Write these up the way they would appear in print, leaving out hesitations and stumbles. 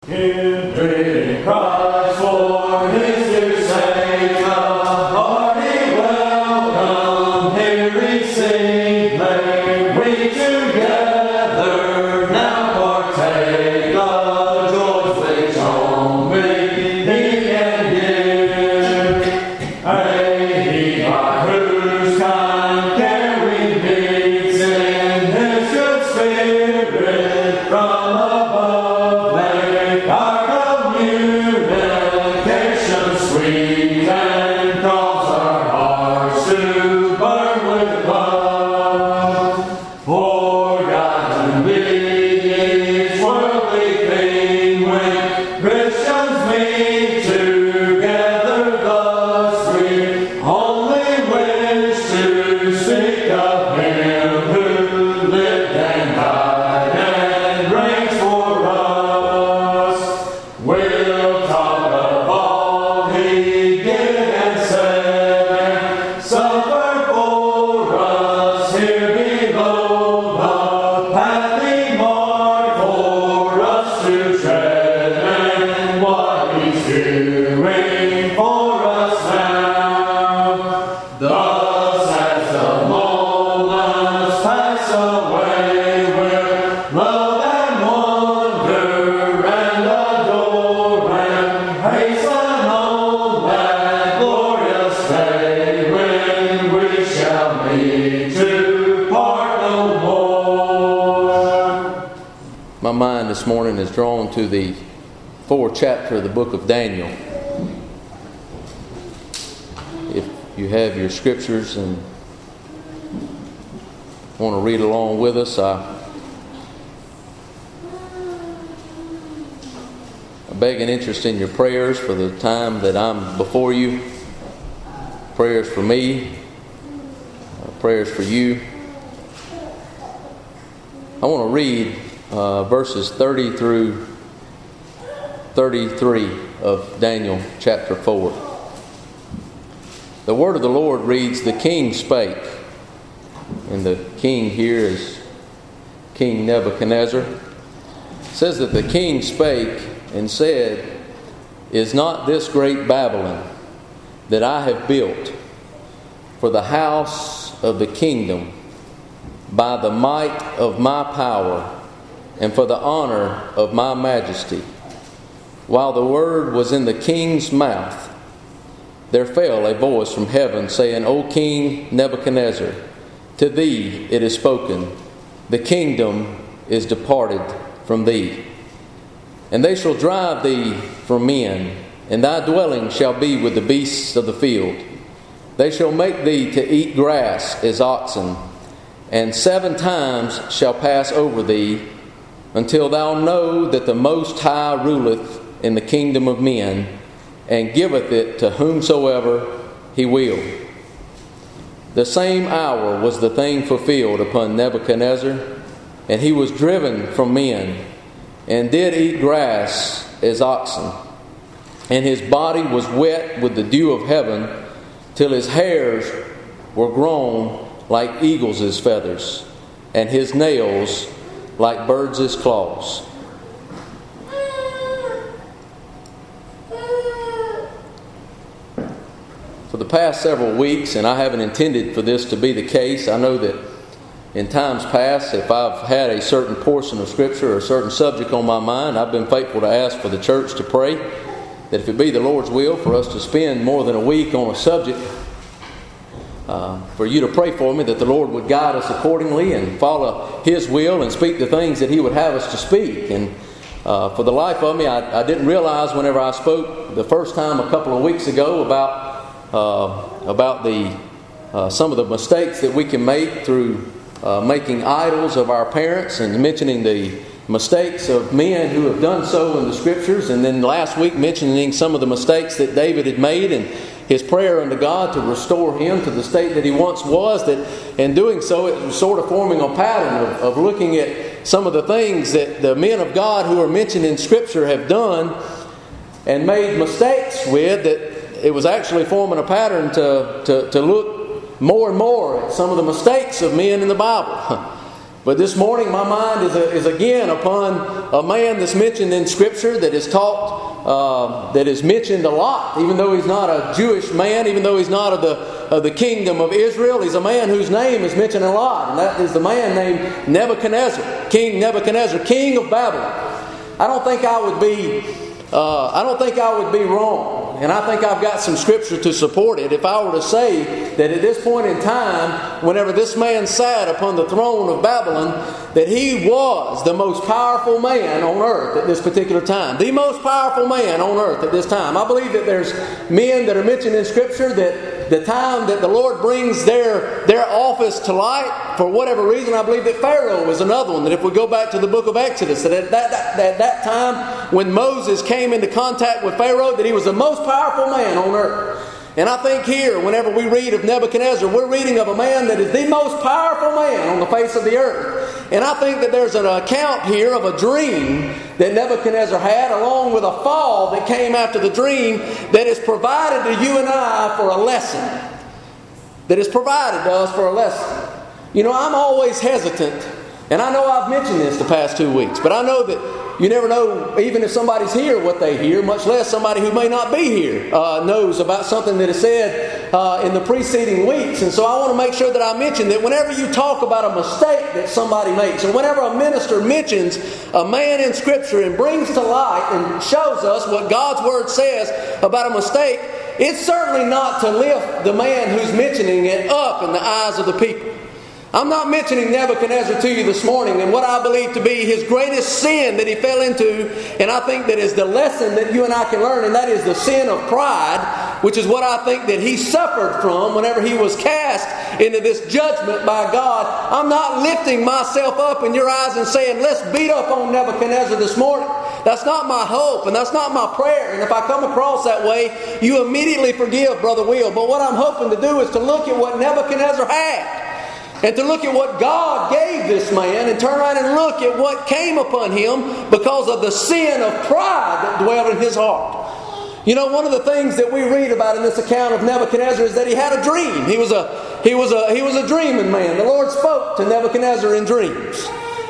Kindred cries for His sake, a hearty welcome here receive. May we together now partake of joys which only He can give. He by whose kind care we meet, sing His good Spirit from above. Our communication sweet and cause our hearts to burn with love. Forgotten be each worldly thing when Christians meet together thus. We only wish to speak of Him who lived and died and reigns for us. We'll talk of all He did and said and suffered for us here below, the path He marked for us to tread, and what He's doing for us now. Thus as the moments pass away, we'll love and wonder and adore and hasten home that glorious day when we shall meet to part no more. My mind this morning is drawn to the 4th chapter of the book of Daniel. If you have your scriptures and want to read along with us, I beg an interest in your prayers for the time that I'm before you. Prayers for me, prayers for you. I want to read verses 30 through 33 of Daniel chapter 4. The word of the Lord reads, "The king spake," and the king here is King Nebuchadnezzar. It says that the king spake and said, "Is not this great Babylon that I have built for the house of the kingdom by the might of my power and for the honor of my majesty?" While the word was in the king's mouth, there fell a voice from heaven, saying, "O King Nebuchadnezzar, to thee it is spoken, the kingdom is departed from thee. And they shall drive thee from men, and thy dwelling shall be with the beasts of the field. They shall make thee to eat grass as oxen, and 7 times shall pass over thee, until thou know that the Most High ruleth in the kingdom of men, and giveth it to whomsoever He will." The same hour was the thing fulfilled upon Nebuchadnezzar, and he was driven from men, and did eat grass as oxen. And his body was wet with the dew of heaven, till his hairs were grown like eagles' feathers, and his nails like birds' claws. For the past several weeks, and I haven't intended for this to be the case, I know that in times past, if I've had a certain portion of Scripture or a certain subject on my mind, I've been faithful to ask for the church to pray that if it be the Lord's will for us to spend more than a week on a subject, for you to pray for me that the Lord would guide us accordingly and follow His will and speak the things that He would have us to speak. And for the life of me, I didn't realize whenever I spoke the first time a couple of weeks ago about some of the mistakes that we can make through making idols of our parents, and mentioning the mistakes of men who have done so in the Scriptures, and then last week mentioning some of the mistakes that David had made and his prayer unto God to restore him to the state that he once was. That in doing so, it was sort of forming a pattern of looking at some of the things that the men of God who are mentioned in Scripture have done and made mistakes with, that it was actually forming a pattern to look more and more at some of the mistakes of men in the Bible. But this morning my mind is again upon a man that's mentioned in Scripture, that is taught, that is mentioned a lot, even though he's not a Jewish man, even though he's not of the kingdom of Israel. He's a man whose name is mentioned a lot, and that is the man named Nebuchadnezzar, King Nebuchadnezzar, king of Babylon. I don't think I would be wrong, and I think I've got some Scripture to support it, if I were to say that at this point in time, whenever this man sat upon the throne of Babylon, that he was the most powerful man on earth at this particular time. The most powerful man on earth at this time. I believe that there's men that are mentioned in Scripture that the time that the Lord brings their office to light, for whatever reason, I believe that Pharaoh is another one. That if we go back to the book of Exodus, that at that time when Moses came into contact with Pharaoh, that he was the most powerful man on earth. And I think here, whenever we read of Nebuchadnezzar, we're reading of a man that is the most powerful man on the face of the earth. And I think that there's an account here of a dream that Nebuchadnezzar had, along with a fall that came after the dream, that is provided to you and I for a lesson. That is provided to us for a lesson. You know, I'm always hesitant, and I know I've mentioned this the past 2 weeks, but I know that you never know, even if somebody's here, what they hear, much less somebody who may not be here knows about something that is said in the preceding weeks. And so I want to make sure that I mention that whenever you talk about a mistake that somebody makes, or whenever a minister mentions a man in Scripture and brings to light and shows us what God's Word says about a mistake, it's certainly not to lift the man who's mentioning it up in the eyes of the people. I'm not mentioning Nebuchadnezzar to you this morning and what I believe to be his greatest sin that he fell into, and I think that is the lesson that you and I can learn, and that is the sin of pride, which is what I think that he suffered from whenever he was cast into this judgment by God. I'm not lifting myself up in your eyes and saying, let's beat up on Nebuchadnezzar this morning. That's not my hope, and that's not my prayer. And if I come across that way, you immediately forgive Brother Will. But what I'm hoping to do is to look at what Nebuchadnezzar had, and to look at what God gave this man, and turn around and look at what came upon him because of the sin of pride that dwelt in his heart. You know, one of the things that we read about in this account of Nebuchadnezzar is that he had a dream. He was a dreaming man. The Lord spoke to Nebuchadnezzar in dreams.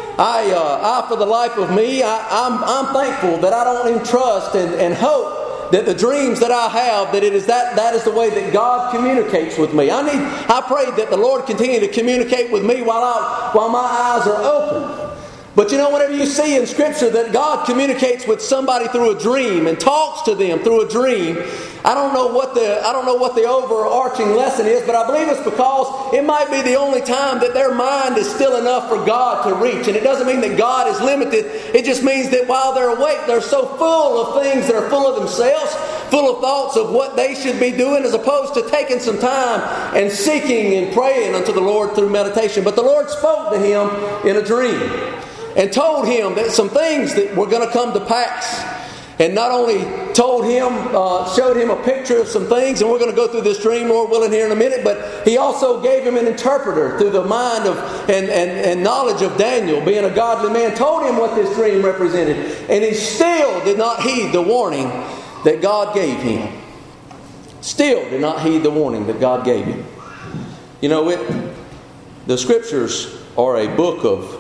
I for the life of me, I'm thankful that I don't entrust and hope that the dreams that I have, that that is the way that God communicates with me. I pray that the Lord continue to communicate with me while my eyes are open. But you know, whenever you see in Scripture that God communicates with somebody through a dream and talks to them through a dream, I don't know what the overarching lesson is, but I believe it's because it might be the only time that their mind is still enough for God to reach. And it doesn't mean that God is limited. It just means that while they're awake, they're so full of things that are full of themselves, full of thoughts of what they should be doing, as opposed to taking some time and seeking and praying unto the Lord through meditation. But the Lord spoke to him in a dream and told him that some things that were going to come to pass. And not only told him, showed him a picture of some things, and we're going to go through this dream, Lord willing, here in a minute, but he also gave him an interpreter through the mind of and knowledge of Daniel, being a godly man, told him what this dream represented. And he still did not heed the warning that God gave him. Still did not heed the warning that God gave him. You know, the Scriptures are a book of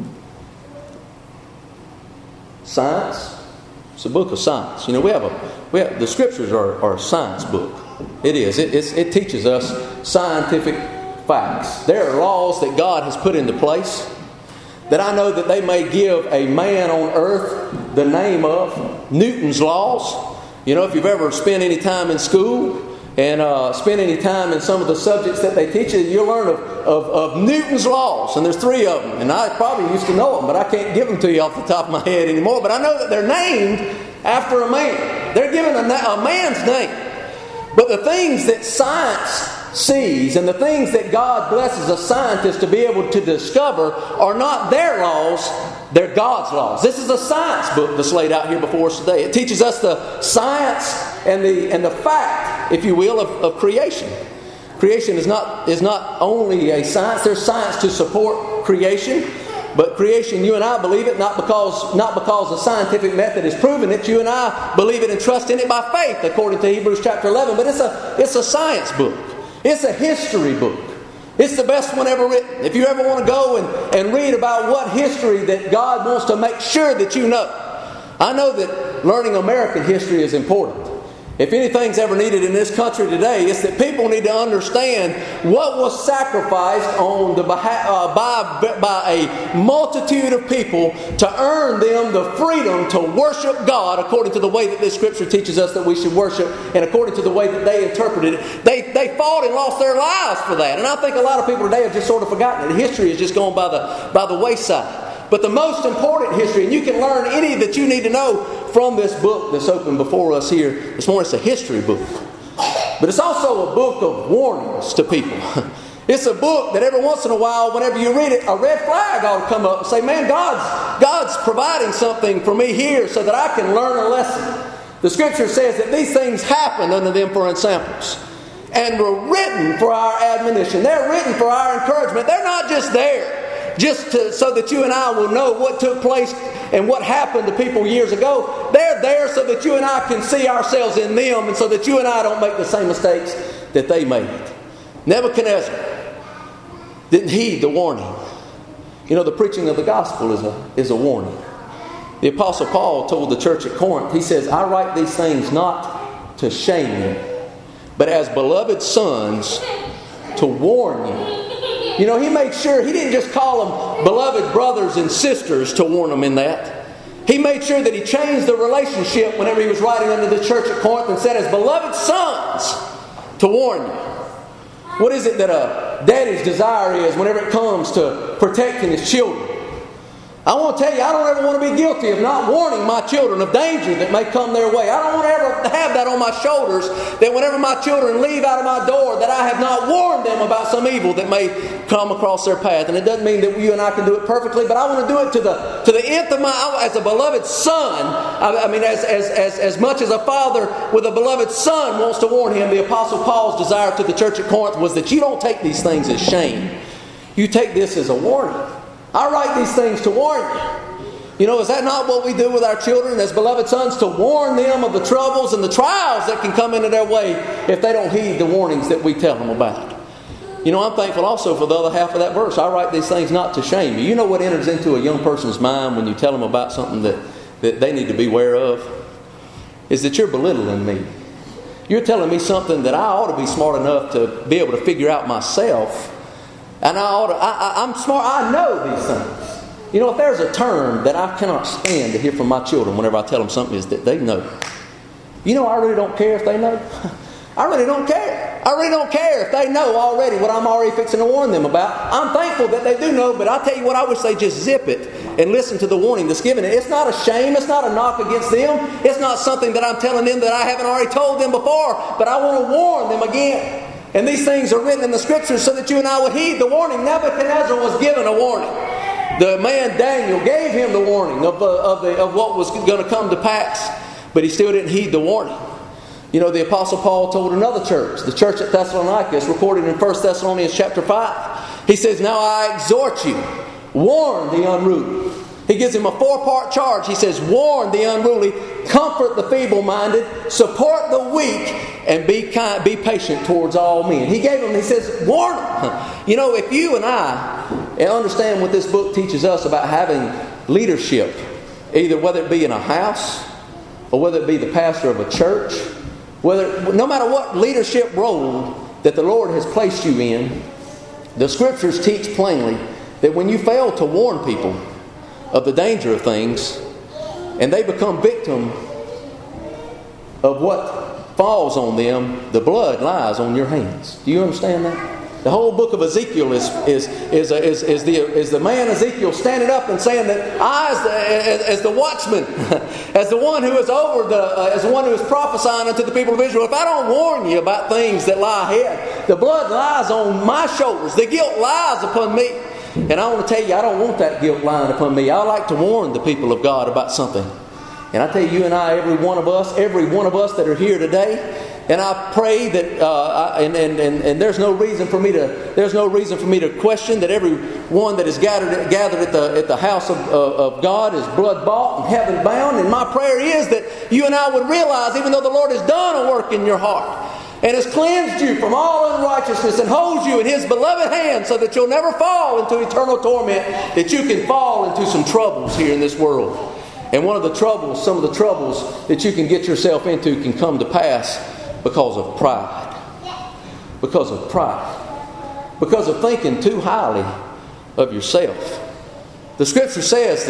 science. It's a book of science. You know, we have the Scriptures are a science book. It is. It teaches us scientific facts. There are laws that God has put into place that I know that they may give a man on earth the name of Newton's laws. You know, if you've ever spent any time in school and spend any time in some of the subjects that they teach you, you'll learn of Newton's laws. And there's 3 of them. And I probably used to know them, but I can't give them to you off the top of my head anymore. But I know that they're named after a man. They're given a man's name. But the things that science sees and the things that God blesses a scientist to be able to discover are not their laws, they're God's laws. This is a science book that's laid out here before us today. It teaches us the science and the fact, if you will, of creation. Creation is not only a science. There's science to support creation, but creation, you and I believe it not because the scientific method has proven it. You and I believe it and trust in it by faith, according to Hebrews chapter 11. But it's a science book. It's a history book. It's the best one ever written. If you ever want to go and read about what history that God wants to make sure that you know. I know that learning American history is important. If anything's ever needed in this country today, it's that people need to understand what was sacrificed on the by a multitude of people to earn them the freedom to worship God according to the way that this Scripture teaches us that we should worship, and according to the way that they interpreted it. They fought and lost their lives for that. And I think a lot of people today have just sort of forgotten it. History is just going by the wayside. But the most important history, and you can learn any that you need to know from this book that's open before us here this morning. It's a history book. But it's also a book of warnings to people. It's a book that every once in a while, whenever you read it, a red flag ought to come up and say, man, God's providing something for me here so that I can learn a lesson. The Scripture says that these things happened unto them for ensamples, and were written for our admonition. They're written for our encouragement. They're not just there so that you and I will know what took place and what happened to people years ago. They're there so that you and I can see ourselves in them, and so that you and I don't make the same mistakes that they made. Nebuchadnezzar didn't heed the warning. You know, the preaching of the gospel is a warning. The Apostle Paul told the church at Corinth, he says, I write these things not to shame you, but as beloved sons to warn you. You know, he made sure, he didn't just call them beloved brothers and sisters to warn them in that. He made sure that he changed the relationship whenever he was writing unto the church at Corinth and said, as beloved sons to warn you. What is it that a daddy's desire is whenever it comes to protecting his children? I want to tell you, I don't ever want to be guilty of not warning my children of danger that may come their way. I don't want to ever have that on my shoulders, that whenever my children leave out of my door, that I have not warned them about some evil that may come across their path. And it doesn't mean that you and I can do it perfectly, but I want to do it to the nth of my, as a beloved son. I mean, as much as a father with a beloved son wants to warn him, the Apostle Paul's desire to the church at Corinth was that you don't take these things as shame. You take this as a warning. I write these things to warn you. You know, is that not what we do with our children as beloved sons? To warn them of the troubles and the trials that can come into their way if they don't heed the warnings that we tell them about. You know, I'm thankful also for the other half of that verse. I write these things not to shame you. You know what enters into a young person's mind when you tell them about something that they need to be aware of? Is that you're belittling me. You're telling me something that I ought to be smart enough to be able to figure out myself. And I'm smart. I know these things. You know, if there's a term that I cannot stand to hear from my children whenever I tell them something, is that they know. You know, I really don't care if they know. I really don't care. I really don't care if they know already what I'm already fixing to warn them about. I'm thankful that they do know, but I tell you what, I wish they just zip it and listen to the warning that's given. It's not a shame. It's not a knock against them. It's not something that I'm telling them that I haven't already told them before, but I want to warn them again. And these things are written in the Scriptures so that you and I would heed the warning. Nebuchadnezzar was given a warning. The man Daniel gave him the warning of what was going to come to pass, but he still didn't heed the warning. You know, the Apostle Paul told another church, the church at Thessalonica, it's recorded in 1 Thessalonians chapter 5. He says, now I exhort you, warn the unruly. He gives him a 4-part charge. He says, warn the unruly, comfort the feeble-minded, support the weak, and be kind, be patient towards all men. He says, warn them. You know, if you and I understand what this book teaches us about having leadership, either whether it be in a house or whether it be the pastor of a church, no matter what leadership role that the Lord has placed you in, the Scriptures teach plainly that when you fail to warn people of the danger of things, and they become victim of what falls on them, the blood lies on your hands. Do you understand that? The whole book of Ezekiel is the man Ezekiel standing up and saying that I, as the watchman, as the one who is over as the one who is prophesying unto the people of Israel, if I don't warn you about things that lie ahead, the blood lies on my shoulders. The guilt lies upon me. And I want to tell you, I don't want that guilt lying upon me. I like to warn the people of God about something. And I tell you and I, every one of us that are here today, and I pray that, and there's no reason for me to question that every one that is gathered at the house of God is blood bought and heaven bound. And my prayer is that you and I would realize, even though the Lord has done a work in your heart, and has cleansed you from all unrighteousness and holds you in His beloved hand so that you'll never fall into eternal torment, that you can fall into some troubles here in this world. And some of the troubles that you can get yourself into can come to pass because of pride. Because of pride. Because of thinking too highly of yourself. The Scripture says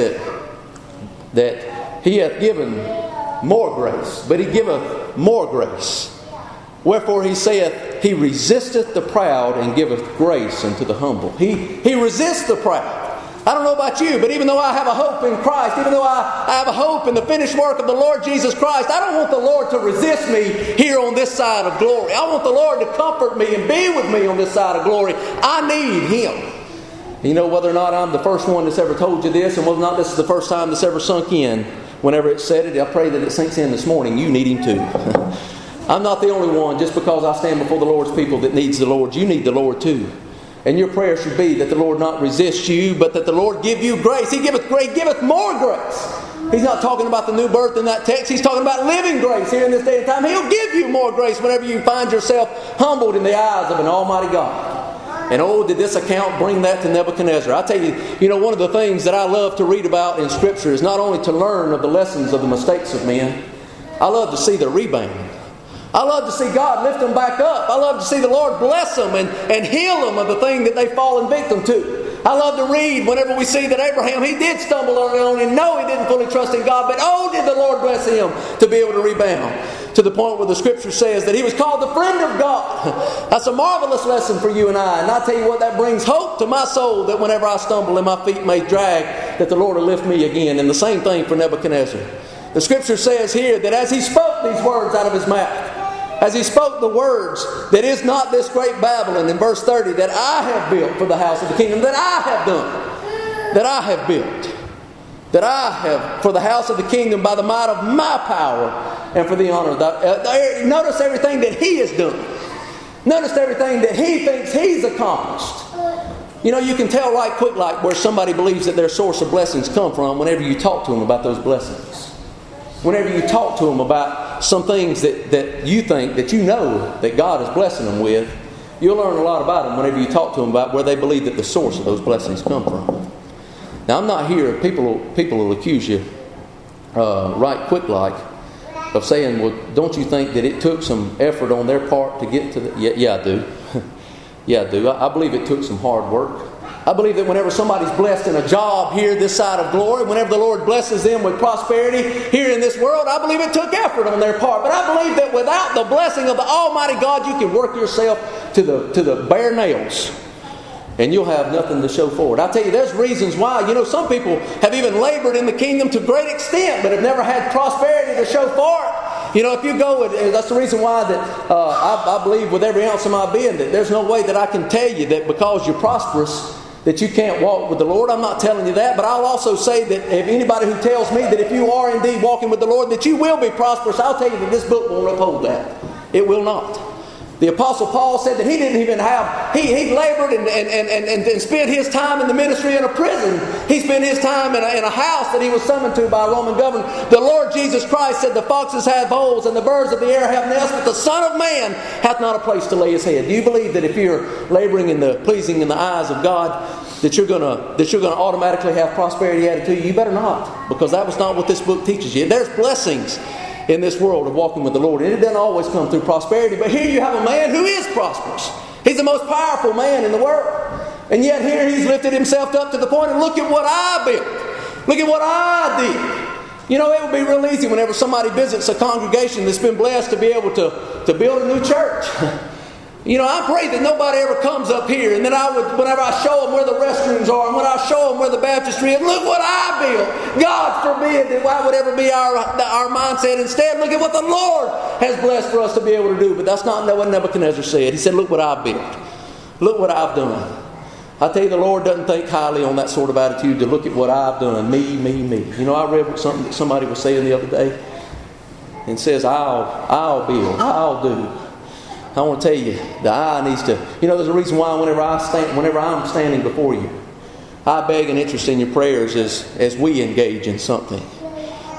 that He hath given more grace, but He giveth more grace. Wherefore He saith, He resisteth the proud and giveth grace unto the humble. He resists the proud. I don't know about you, but even though I have a hope in Christ, even though I have a hope in the finished work of the Lord Jesus Christ, I don't want the Lord to resist me here on this side of glory. I want the Lord to comfort me and be with me on this side of glory. I need Him. You know, whether or not I'm the first one that's ever told you this, and whether or not this is the first time that's ever sunk in, whenever it said it, I pray that it sinks in this morning. You need Him too. I'm not the only one, just because I stand before the Lord's people, that needs the Lord. You need the Lord too. And your prayer should be that the Lord not resist you, but that the Lord give you grace. He giveth grace, giveth more grace. He's not talking about the new birth in that text. He's talking about living grace here in this day and time. He'll give you more grace whenever you find yourself humbled in the eyes of an almighty God. And oh, did this account bring that to Nebuchadnezzar. I tell you, one of the things that I love to read about in Scripture is not only to learn of the lessons of the mistakes of men. I love to see the rebound. I love to see God lift them back up. I love to see the Lord bless them and heal them of the thing that they've fallen victim to. I love to read whenever we see that Abraham, he did stumble on and no, he didn't fully trust in God, but oh, did the Lord bless him to be able to rebound. To the point where the Scripture says that he was called the friend of God. That's a marvelous lesson for you and I. And I tell you what, that brings hope to my soul, that whenever I stumble and my feet may drag, that the Lord will lift me again. And the same thing for Nebuchadnezzar. The Scripture says here that as he spoke these words out of his mouth, as he spoke the words, that is not this great Babylon, in verse 30, that I have built for the house of the kingdom, that I have done, that I have built, that I have for the house of the kingdom by the might of my power and for the honor of that. Notice everything that he has done. Notice everything that he thinks he's accomplished. You can tell right quick like where somebody believes that their source of blessings come from whenever you talk to them about those blessings. Whenever you talk to them about some things that you think, that you know that God is blessing them with, you'll learn a lot about them whenever you talk to them about where they believe that the source of those blessings come from. Now, I'm not here, people will accuse you right quick like of saying, well, don't you think that it took some effort on their part to get to the... Yeah, I do. Yeah, I do. I believe it took some hard work. I believe that whenever somebody's blessed in a job here this side of glory, whenever the Lord blesses them with prosperity here in this world, I believe it took effort on their part. But I believe that without the blessing of the Almighty God, you can work yourself to the bare nails and you'll have nothing to show for it. I tell you, there's reasons why. Some people have even labored in the kingdom to great extent, but have never had prosperity to show for it. If you go, that's the reason why that I believe with every ounce of my being that there's no way that I can tell you that because you're prosperous that you can't walk with the Lord. I'm not telling you that, but I'll also say that if anybody who tells me that if you are indeed walking with the Lord that you will be prosperous, I'll tell you that this book won't uphold that. It will not. The Apostle Paul said that he didn't even have, he labored and spent his time in the ministry in a prison. He spent his time in a house that he was summoned to by a Roman governor. The Lord Jesus Christ said the foxes have holes and the birds of the air have nests, but the Son of Man hath not a place to lay his head. Do you believe that if you're laboring in the pleasing in the eyes of God, that you're gonna automatically have prosperity added to you? You better not, because that was not what this book teaches you. There's blessings in this world of walking with the Lord. And it doesn't always come through prosperity. But here you have a man who is prosperous. He's the most powerful man in the world. And yet here he's lifted himself up to the point of, look at what I built. Look at what I did. It would be real easy whenever somebody visits a congregation that's been blessed to be able to build a new church. I pray that nobody ever comes up here and then whenever I show them where the restrooms are and when I show them where the baptistry is, look what I built. God forbid that that would ever be our mindset. Instead, look at what the Lord has blessed for us to be able to do. But that's not what Nebuchadnezzar said. He said, look what I built. Look what I've done. I tell you, the Lord doesn't think highly on that sort of attitude to look at what I've done. Me, me, me. I read something that somebody was saying the other day. And says, I'll build. I'll do. I want to tell you, the I needs to... there's a reason why whenever I'm standing before you, I beg an interest in your prayers as we engage in something.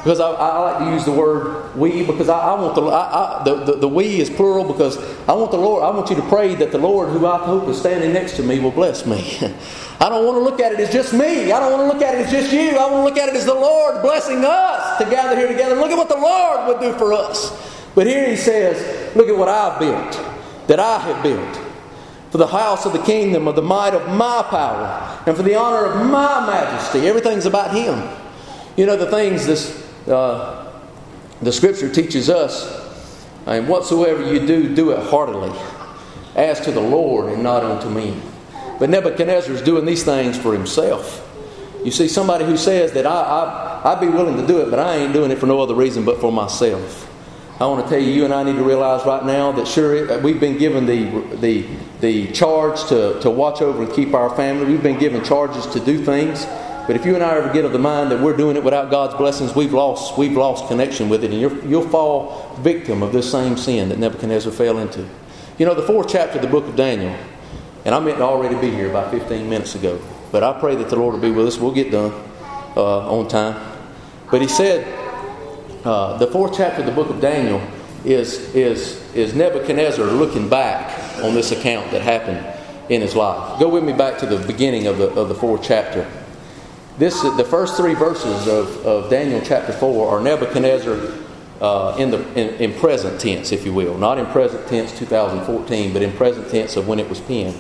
Because I like to use the word we, because I want the we is plural, because I want you to pray that the Lord, who I hope is standing next to me, will bless me. I don't want to look at it as just me. I don't want to look at it as just you. I want to look at it as the Lord blessing us to gather here together. Look at what the Lord would do for us. But here he says, look at what I've built, that I have built, for the house of the kingdom, of the might of my power, and for the honor of my majesty. Everything's about Him. You know, the things the Scripture teaches us, and whatsoever you do, do it heartily, as to the Lord and not unto men. But Nebuchadnezzar is doing these things for himself. You see, somebody who says that I'd be willing to do it, but I ain't doing it for no other reason but for myself. I want to tell you, you and I need to realize right now that sure, we've been given the charge to watch over and keep our family. We've been given charges to do things. But if you and I ever get of the mind that we're doing it without God's blessings, we've lost connection with it, and you'll fall victim of this same sin that Nebuchadnezzar fell into. You know, the 4th chapter of the book of Daniel, and I meant to already be here about 15 minutes ago, but I pray that the Lord will be with us. We'll get done on time. But he said, the 4th chapter of the book of Daniel is Nebuchadnezzar looking back on this account that happened in his life. Go with me back to the beginning of the 4th chapter. The first 3 verses of Daniel chapter 4 are Nebuchadnezzar in present tense, if you will. Not in present tense 2014, but in present tense of when it was penned.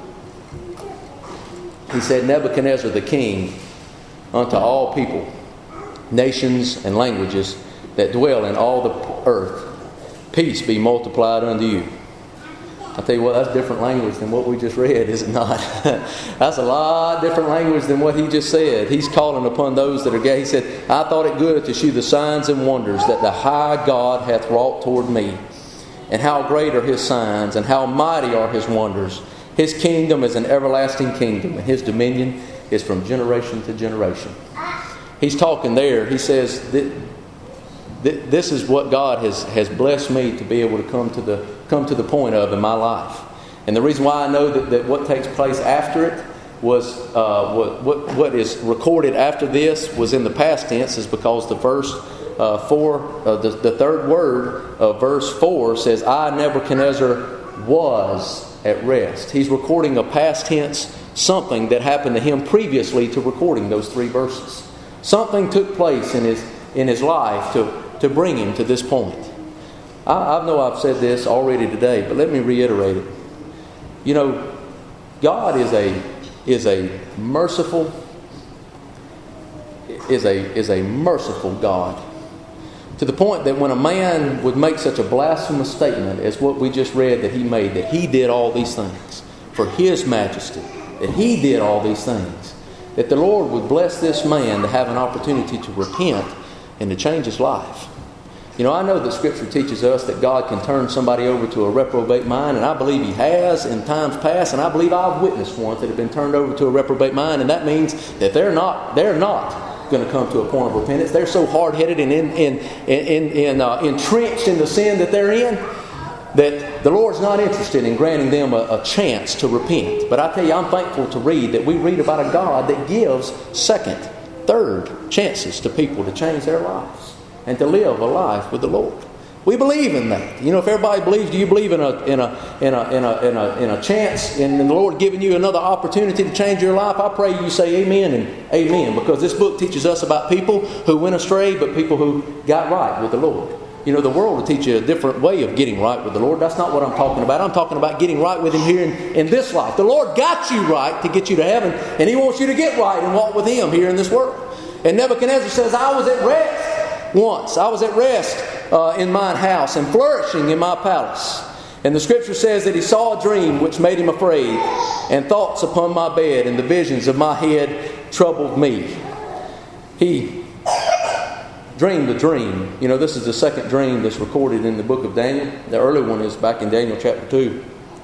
He said, Nebuchadnezzar the king, unto all people, nations, and languages that dwell in all the earth, peace be multiplied unto you. I tell you what, that's different language than what we just read, is it not? That's a lot different language than what he just said. He's calling upon those that are gay. He said, I thought it good to shew the signs and wonders that the high God hath wrought toward me. And how great are His signs, and how mighty are His wonders. His kingdom is an everlasting kingdom, and His dominion is from generation to generation. He's talking there. He says, this is what God has blessed me to be able to come to the point of in my life. And the reason why I know that what takes place after it was what is recorded after this was in the past tense is because the first the third word of verse 4 says, I, Nebuchadnezzar, was at rest. He's recording a past tense something that happened to him previously to recording those 3 verses. Something took place in his life to bring him to this point. I know I've said this already today, but let me reiterate it. You know, God is a merciful God, to the point that when a man would make such a blasphemous statement as what we just read that he made, that he did all these things for His majesty, that he did all these things, that the Lord would bless this man to have an opportunity to repent and to change his life. You know, I know that Scripture teaches us that God can turn somebody over to a reprobate mind, and I believe He has in times past, and I believe I've witnessed ones that have been turned over to a reprobate mind, and that means that they're not going to come to a point of repentance. They're so hard-headed and entrenched in the sin that they're in that the Lord's not interested in granting them a chance to repent. But I tell you, I'm thankful to read that we read about a God that gives second, third chances to people to change their lives and to live a life with the Lord. We believe in that. You know, if everybody believes, do you believe in a chance in the Lord giving you another opportunity to change your life? I pray you say amen and amen, because this book teaches us about people who went astray, but people who got right with the Lord. You know, the world will teach you a different way of getting right with the Lord. That's not what I'm talking about. I'm talking about getting right with Him here in this life. The Lord got you right to get you to heaven, and He wants you to get right and walk with Him here in this world. And Nebuchadnezzar says, I was at rest once. I was at rest in mine house and flourishing in my palace. And the Scripture says that he saw a dream which made him afraid, and thoughts upon my bed and the visions of my head troubled me. He dreamed a dream. You know, this is the second dream that's recorded in the book of Daniel. The early one is back in Daniel chapter 2.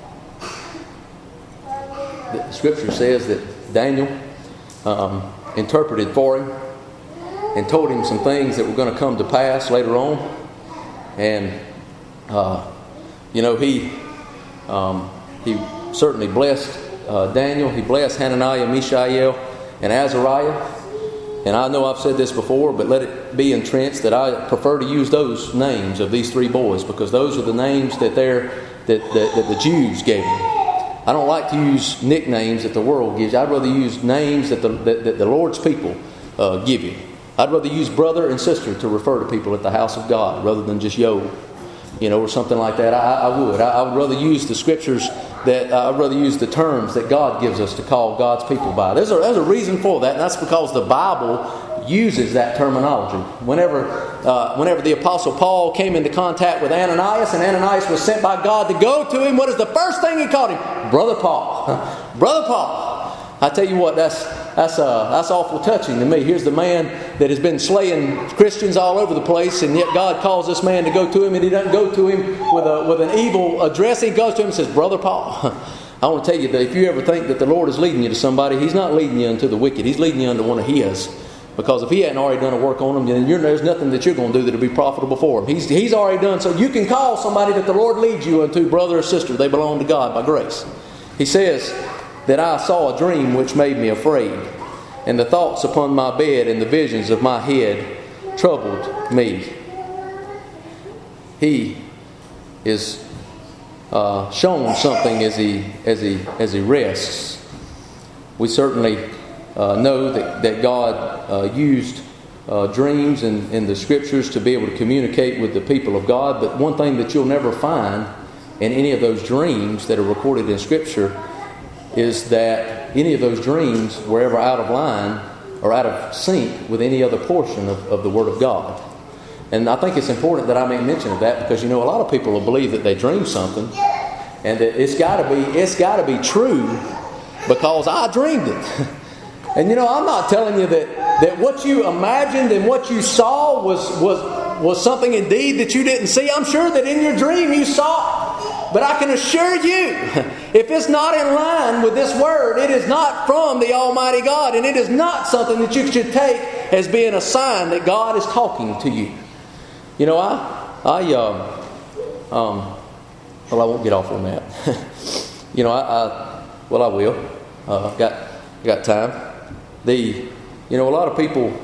The Scripture says that Daniel interpreted for him and told him some things that were going to come to pass later on. And you know, he certainly blessed Daniel. He blessed Hananiah, Mishael, and Azariah. And I know I've said this before, but let it be entrenched that I prefer to use those names of these three boys, because those are the names that the Jews gave me. I don't like to use nicknames that the world gives you. I'd rather use names that the Lord's people give you. I'd rather use brother and sister to refer to people at the house of God rather than just yo, or something like that. I would rather use the scriptures I'd rather use the terms that God gives us to call God's people by. There's a reason for that, and that's because the Bible uses that terminology. Whenever the Apostle Paul came into contact with Ananias, and Ananias was sent by God to go to him, what is the first thing he called him? Brother Paul. Brother Paul. I tell you what, that's awful touching to me. Here's the man that has been slaying Christians all over the place, and yet God calls this man to go to him, and he doesn't go to him with an evil address. He goes to him and says, Brother Paul. I want to tell you that if you ever think that the Lord is leading you to somebody, He's not leading you unto the wicked. He's leading you unto one of His. Because if He hadn't already done a work on them, then there's nothing that you're going to do that will be profitable for Him. He's already done. So you can call somebody that the Lord leads you unto, brother or sister. They belong to God by grace. He says that I saw a dream which made me afraid, and the thoughts upon my bed and the visions of my head troubled me. He is shown something as he rests. We certainly know that God used dreams in the Scriptures to be able to communicate with the people of God. But one thing that you'll never find in any of those dreams that are recorded in Scripture is that any of those dreams were ever out of line or out of sync with any other portion of the Word of God. And I think it's important that I make mention of that, because a lot of people will believe that they dreamed something, and that it's got to be true because I dreamed it. And I'm not telling you that what you imagined and what you saw was something indeed that you didn't see. I'm sure that in your dream you saw it. But I can assure you, if it's not in line with this Word, it is not from the Almighty God, and it is not something that you should take as being a sign that God is talking to you. I won't get off on that. I will. Got time. A lot of people,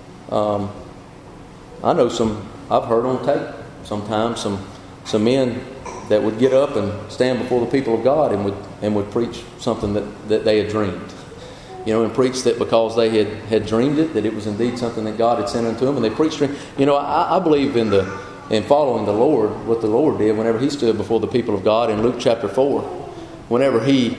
I know I've heard on tape sometimes some men that would get up and stand before the people of God and would preach something that they had dreamed. And preach that because they had dreamed it, that it was indeed something that God had sent unto them, and they preached. I believe in following the Lord, what the Lord did whenever He stood before the people of God in Luke chapter 4, whenever He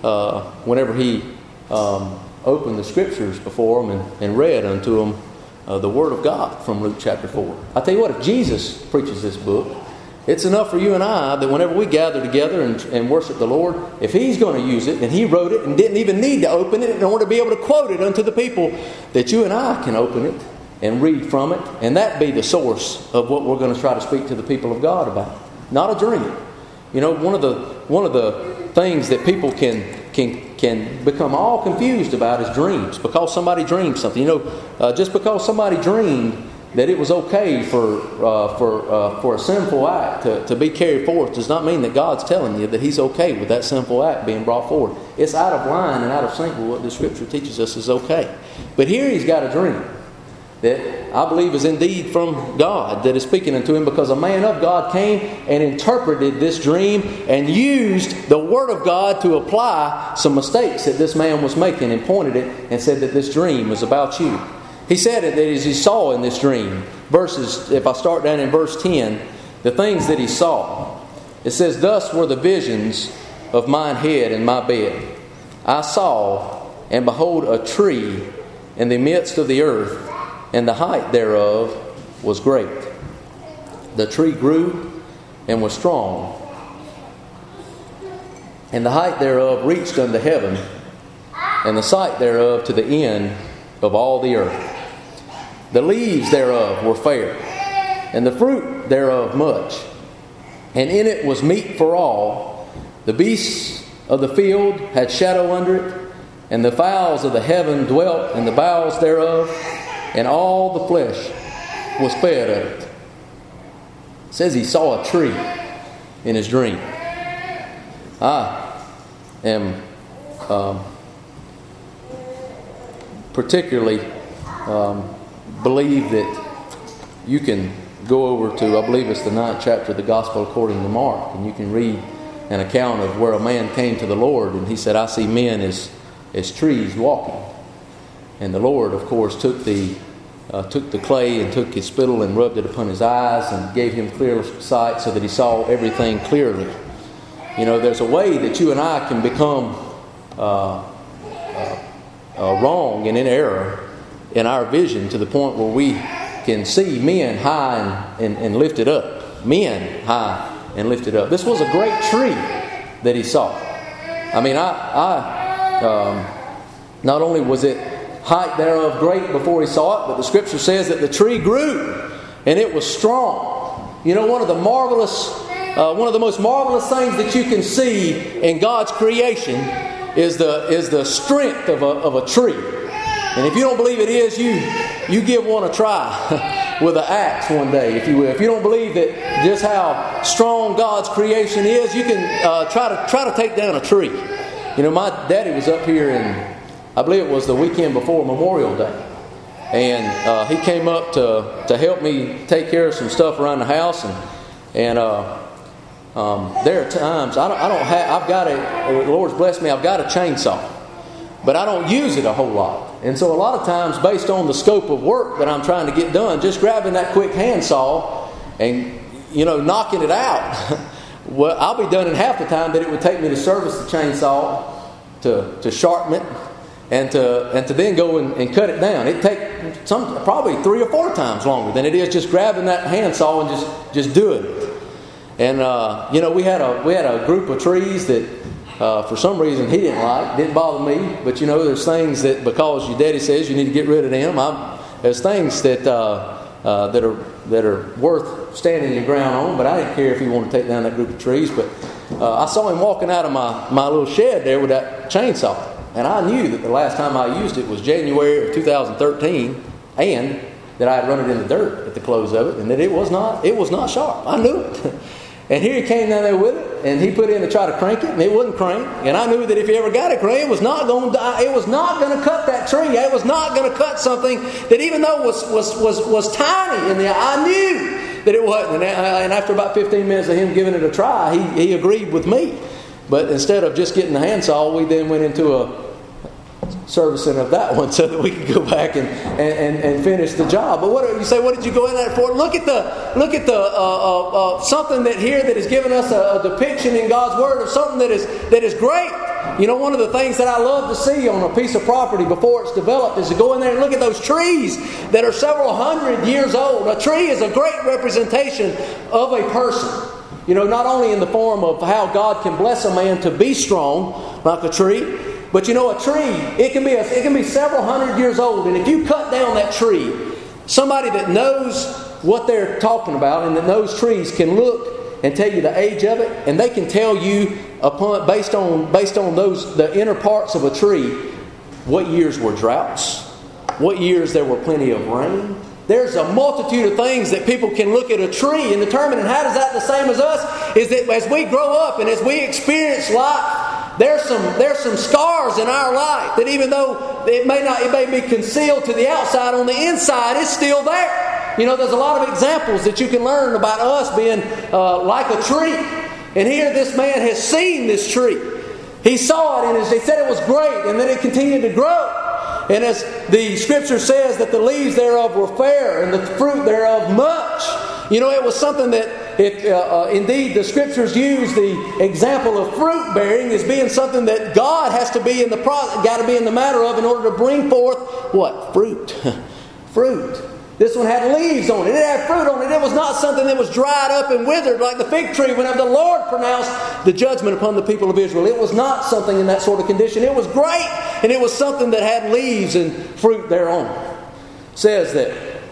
opened the Scriptures before them and read unto them the Word of God from Luke chapter 4. I tell you what, if Jesus preaches this book, it's enough for you and I that whenever we gather together and worship the Lord, if He's going to use it, and He wrote it and didn't even need to open it in order to be able to quote it unto the people, that you and I can open it and read from it, and that be the source of what we're going to try to speak to the people of God about. Not a dream. One of the things that people can become all confused about is dreams, because somebody dreamed something. Just because somebody dreamed that it was okay for a sinful act to be carried forth does not mean that God's telling you that He's okay with that sinful act being brought forward. It's out of line and out of sync with what the Scripture teaches us is okay. But here he's got a dream that I believe is indeed from God that is speaking unto him, because a man of God came and interpreted this dream and used the Word of God to apply some mistakes that this man was making, and pointed it and said that this dream was about you. He said it that as he saw in this dream. If I start down in verse 10, the things that he saw. It says, Thus were the visions of mine head and my bed. I saw, and behold, a tree in the midst of the earth, and the height thereof was great. The tree grew and was strong, and the height thereof reached unto heaven, and the sight thereof to the end of all the earth. The leaves thereof were fair, and the fruit thereof much, and in it was meat for all. The beasts of the field had shadow under it, and the fowls of the heaven dwelt in the boughs thereof, and all the flesh was fed of it. It says he saw a tree in his dream. I am particularly believe that you can go over to, I believe it's the 9th chapter of the Gospel according to Mark, and you can read an account of where a man came to the Lord, and he said, I see men as trees walking. And the Lord, of course, took the clay and took his spittle and rubbed it upon his eyes and gave him clear sight so that he saw everything clearly. You know, there's a way that you and I can become wrong and in error in our vision to the point where we can see men high and lifted up. Men high and lifted up. This was a great tree that he saw. I mean, not only was it height thereof great before he saw it, but the Scripture says that the tree grew and it was strong. You know, one of the most marvelous things that you can see in God's creation is the strength of a tree. And if you don't believe it is, you give one a try with an axe one day, if you will. If you don't believe that just how strong God's creation is, you can try to take down a tree. You know, my daddy was up here in, I believe it was the weekend before Memorial Day, and he came up to help me take care of some stuff around the house, and there are times the Lord's blessed me. I've got a chainsaw, but I don't use it a whole lot. And so a lot of times, based on the scope of work that I'm trying to get done, just grabbing that quick handsaw and, you know, knocking it out, well, I'll be done in half the time that it would take me to service the chainsaw, to sharpen it, and to then go and cut it down. It'd take probably 3 or 4 times longer than it is just grabbing that handsaw and just doing it. And you know, we had a group of trees that for some reason he didn't bother me. But you know, there's things that because your daddy says you need to get rid of them. There's things that are worth standing your ground on. But I didn't care if he wanted to take down that group of trees. But I saw him walking out of my little shed there with that chainsaw. And I knew that the last time I used it was January of 2013, and that I had run it in the dirt at the close of it, and that it was not sharp. I knew it. And here he came down there with it, and he put in to try to crank it, and it wouldn't crank. And I knew that if he ever got it cranked, it was not going to die. It was not going to cut that tree. It was not going to cut something that, even though was tiny in the eye, I knew that it wasn't. And after about 15 minutes of him giving it a try, he agreed with me. But instead of just getting the handsaw, we then went into a servicing of that one so that we could go back and finish the job. But what you say? What did you go in there for? Look at the something that here that has given us a depiction in God's Word of something that is great. You know, one of the things that I love to see on a piece of property before it's developed is to go in there and look at those trees that are several hundred years old. A tree is a great representation of a person. You know, not only in the form of how God can bless a man to be strong like a tree, but you know, a tree, it can be several hundred years old. And if you cut down that tree, somebody that knows what they're talking about and that knows trees can look and tell you the age of it, and they can tell you based on the inner parts of a tree what years were droughts, what years there were plenty of rain. There's a multitude of things that people can look at a tree and determine. And how does that the same as us? Is that as we grow up and as we experience life, there's some scars in our life that even though it may be concealed to the outside, on the inside it's still there. You know, there's a lot of examples that you can learn about us being like a tree. And here this man has seen this tree. He saw it and he said it was great, and then it continued to grow. And as the Scripture says that the leaves thereof were fair and the fruit thereof much. You know, it was something that, indeed, the Scriptures use the example of fruit bearing as being something that God has to be in the matter of in order to bring forth what? Fruit. Fruit. This one had leaves on it. It had fruit on it. It was not something that was dried up and withered like the fig tree whenever the Lord pronounced the judgment upon the people of Israel. It was not something in that sort of condition. It was great, and it was something that had leaves and fruit thereon. It says that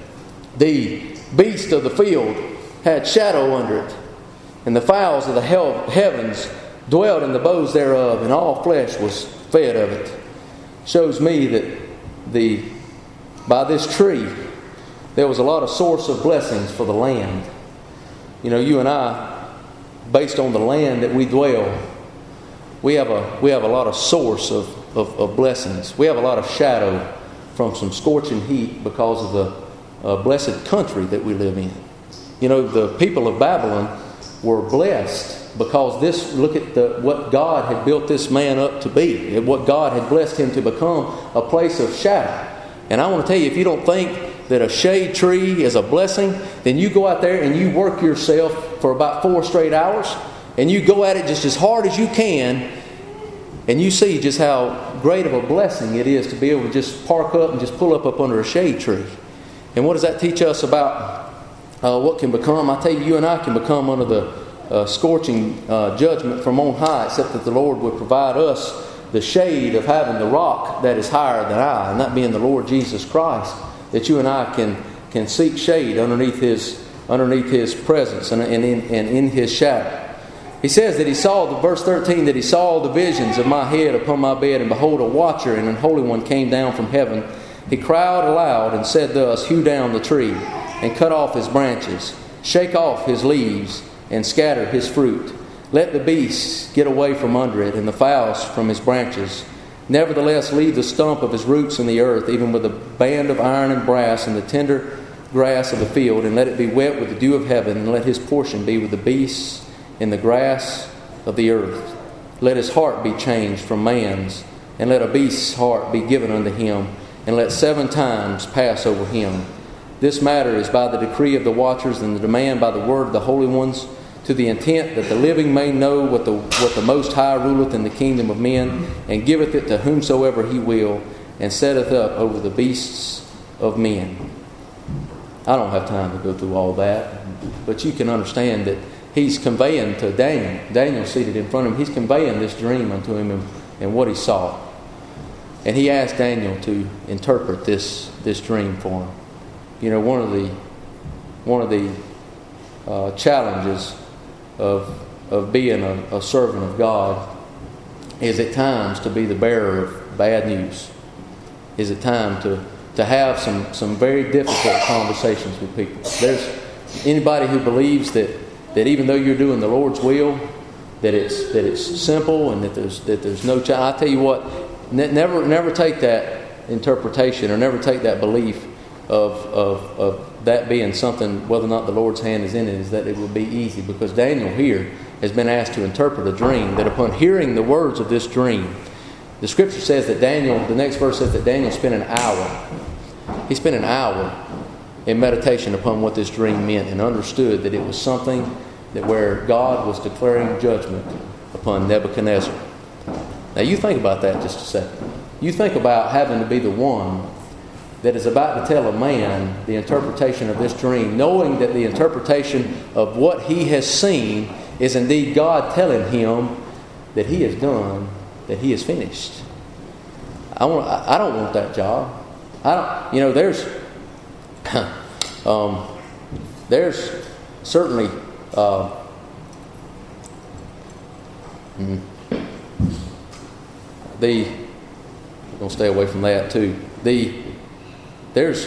the beast of the field had shadow under it, and the fowls of the heavens dwelt in the boughs thereof, and all flesh was fed of it. Shows me that by this tree there was a lot of source of blessings for the land. You know, you and I, based on the land that we dwell, we have a lot of source of blessings. We have a lot of shadow from some scorching heat because of the blessed country that we live in. You know, the people of Babylon were blessed because look at what God had built this man up to be, what God had blessed him to become, a place of shadow. And I want to tell you, if you don't think that a shade tree is a blessing, then you go out there and you work yourself for about 4 straight hours, and you go at it just as hard as you can, and you see just how great of a blessing it is to be able to just park up and just pull up under a shade tree. And what does that teach us about what can become? I tell you, you and I can become under the scorching judgment from on high, except that the Lord would provide us the shade of having the rock that is higher than I, and that being the Lord Jesus Christ, that you and I can seek shade underneath His presence and in His shadow. He says that he saw, verse 13, that he saw the visions of my head upon my bed, and behold, a watcher and an holy one came down from heaven. He cried aloud and said thus, hew down the tree, and cut off his branches, shake off his leaves, and scatter his fruit. Let the beasts get away from under it, and the fowls from his branches. Nevertheless, leave the stump of his roots in the earth, even with a band of iron and brass, and the tender grass of the field, and let it be wet with the dew of heaven, and let his portion be with the beasts in the grass of the earth. Let his heart be changed from man's, and let a beast's heart be given unto him, and let 7 times pass over him. This matter is by the decree of the watchers, and the demand by the word of the holy ones, to the intent that the living may know what the Most High ruleth in the kingdom of men, and giveth it to whomsoever he will, and setteth up over the beasts of men. I don't have time to go through all that, but you can understand that he's conveying to Daniel seated in front of him, he's conveying this dream unto him and what he saw. And he asked Daniel to interpret this dream for him. You know, one of the challenges of being a servant of God is at times to be the bearer of bad news. Is at time to have some very difficult conversations with people. There's anybody who believes that even though you're doing the Lord's will, that it's simple and that there's no challenge. I tell you what, never take that interpretation or never take that belief of that being something, whether or not the Lord's hand is in it, is that it will be easy. Because Daniel here has been asked to interpret a dream, that upon hearing the words of this dream, the scripture says that the next verse says that Daniel spent an hour. He spent an hour in meditation upon what this dream meant and understood that it was something that where God was declaring judgment upon Nebuchadnezzar. Now you think about that just a second. You think about having to be the one that is about to tell a man the interpretation of this dream, knowing that the interpretation of what he has seen is indeed God telling him that he has done, that he has finished. I don't want that job. There's certainly we're going to stay away from that too. There's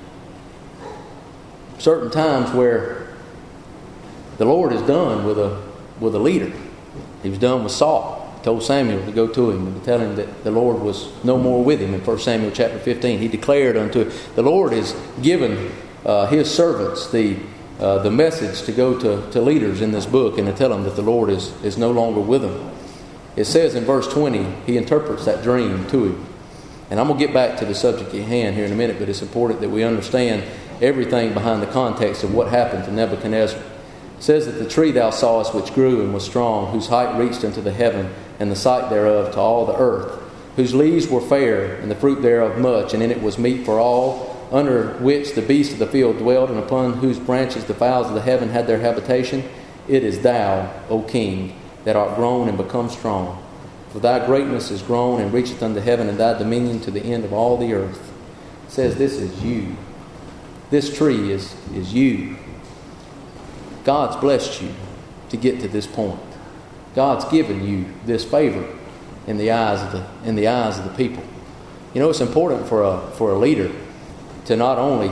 certain times where the Lord is done with a leader. He was done with Saul. He told Samuel to go to him and to tell him that the Lord was no more with him in 1 Samuel chapter 15. He declared unto the Lord is given his servants the message to go to leaders in this book and to tell them that the Lord is no longer with them. It says in verse 20, he interprets that dream to him. And I'm going to get back to the subject at hand here in a minute, but it's important that we understand everything behind the context of what happened to Nebuchadnezzar. It says that the tree thou sawest which grew and was strong, whose height reached unto the heaven, and the sight thereof to all the earth, whose leaves were fair, and the fruit thereof much, and in it was meat for all, under which the beasts of the field dwelt, and upon whose branches the fowls of the heaven had their habitation. It is thou, O King, that art grown and become strong. For thy greatness is grown and reacheth unto heaven, and thy dominion to the end of all the earth. It says this is you. This tree is you. God's blessed you to get to this point. God's given you this favor in the eyes of the people. You know, it's important for a leader to not only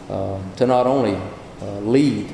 lead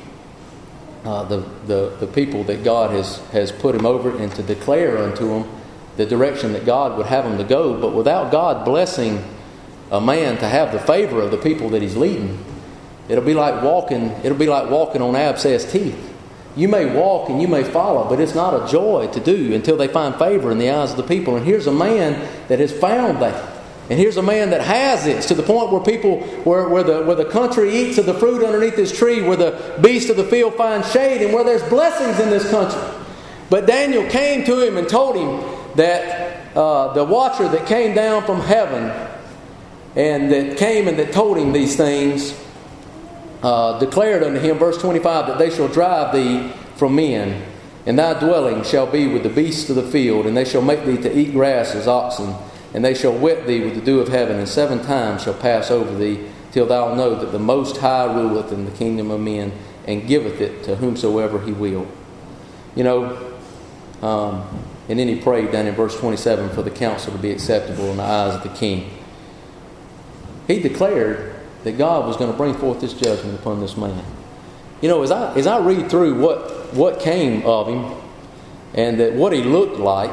the people that God has put him over, and to declare unto them the direction that God would have them to go. But without God blessing a man to have the favor of the people that he's leading, it'll be like walking on abscessed teeth. You may walk and you may follow, but it's not a joy to do until they find favor in the eyes of the people. And here's a man that has found that. And here's a man that has this, to the point where people, where the country eats of the fruit underneath this tree, where the beast of the field finds shade, and where there's blessings in this country. But Daniel came to him and told him that the watcher that came down from heaven and that came and that told him these things declared unto him, verse 25, that they shall drive thee from men, and thy dwelling shall be with the beasts of the field, and they shall make thee to eat grass as oxen, and they shall wet thee with the dew of heaven, and 7 times shall pass over thee, till thou know that the Most High ruleth in the kingdom of men, and giveth it to whomsoever he will. You know, and then he prayed down in verse 27 for the counsel to be acceptable in the eyes of the king. He declared that God was going to bring forth this judgment upon this man. You know, as I read through what came of him, and that what he looked like,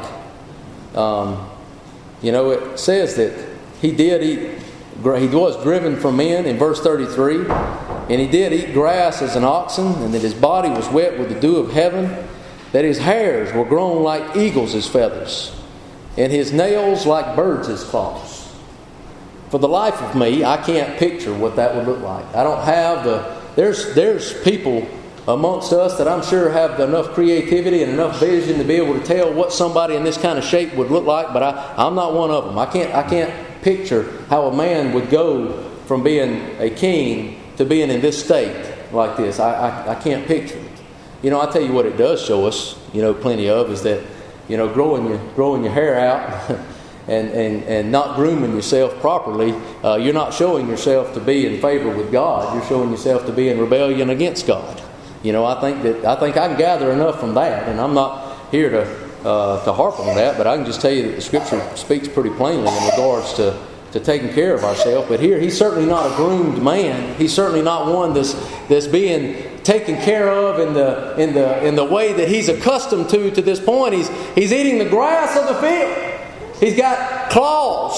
you know, it says that he was driven from men in verse 33, and he did eat grass as an oxen, and that his body was wet with the dew of heaven, that his hairs were grown like eagles' feathers, and his nails like birds' claws. For the life of me, I can't picture what that would look like. I don't have there's people amongst us that I'm sure have enough creativity and enough vision to be able to tell what somebody in this kind of shape would look like, but I'm not one of them. I can't picture how a man would go from being a king to being in this state like this. I can't picture it. You know, I tell you what it does show us, you know, plenty of, is that, you know, growing your hair out and not grooming yourself properly, you're not showing yourself to be in favor with God. You're showing yourself to be in rebellion against God. You know, I think I can gather enough from that, and I'm not here to harp on that, but I can just tell you that the Scripture speaks pretty plainly in regards to taking care of ourselves. But here, he's certainly not a groomed man. He's certainly not one that's being taken care of in the way that he's accustomed to this point. He's eating the grass of the field. He's got claws